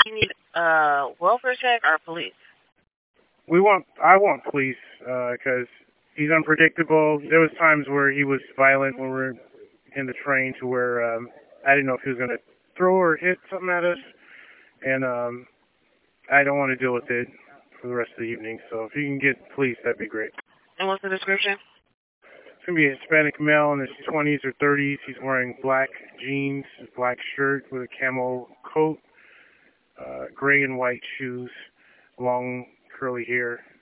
You need welfare check or police? I want police, because he's unpredictable. There was times where he was violent when we were in the train to where I didn't know if he was going to throw or hit something at us, and I don't want to deal with it for the rest of the evening. So if you can get police, that'd be great. And what's the description? It's going to be a Hispanic male in his 20s or 30s. He's wearing black jeans, black shirt with a camo coat, gray and white shoes, long curly hair.